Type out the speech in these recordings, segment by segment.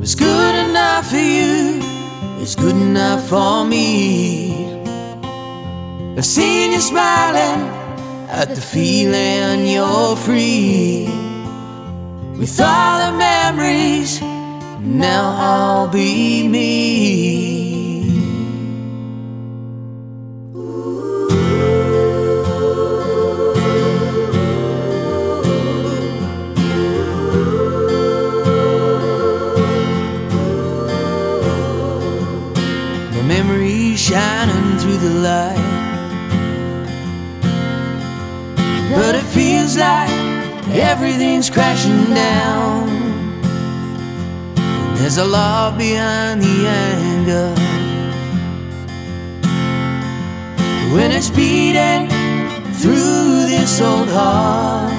What's good enough for you is good enough for me. I've seen you smiling at the feeling you're free. With all the memories, now I'll be me. My memories shining through the light, but it feels like everything's crashing down. And there's a love behind the anger when it's beating through this old heart.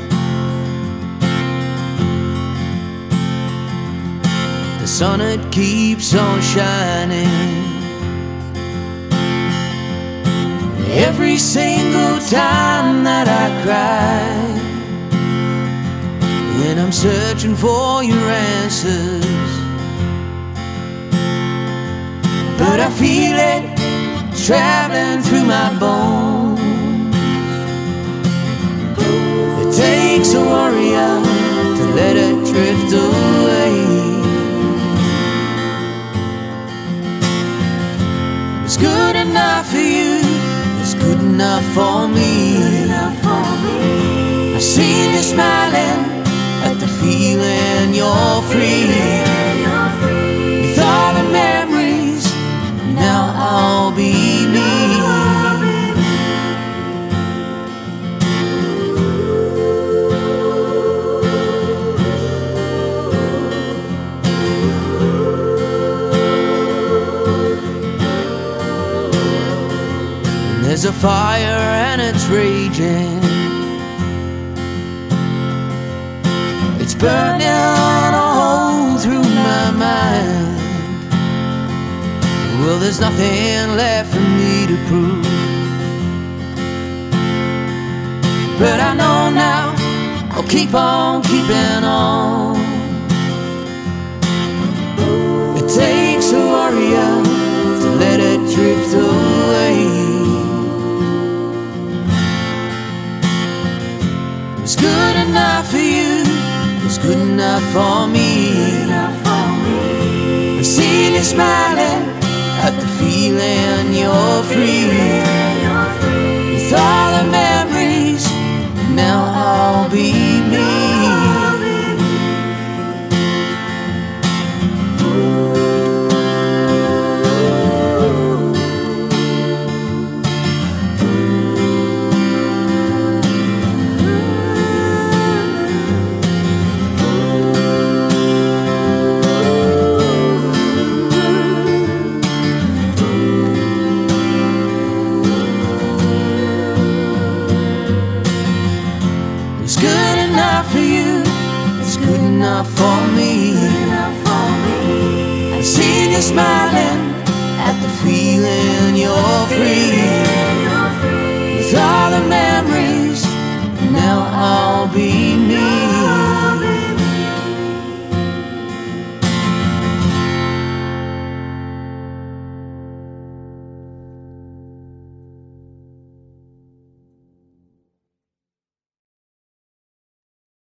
The sun, it keeps on shining every single time that I cry, and I'm searching for your answers, but I feel it traveling through my bones. It takes a warrior to let it drift away. It's good enough for you, it's good enough for me. I've seen you smiling at the feeling you're free. With all the memories, now I'll be me. There's a fire and it's raging, it's burning a hole through my mind. Well, there's nothing left for me to prove, but I know now I'll keep on keeping on. It takes a warrior to let it drift away. It's good enough for you, it's good enough for me. I've seen you smiling at the feeling you're free. With all the memories, now I'll be me. It's good enough for you, it's good enough for me. I've seen you smiling at the feeling you're free. With all the memories, now I'll be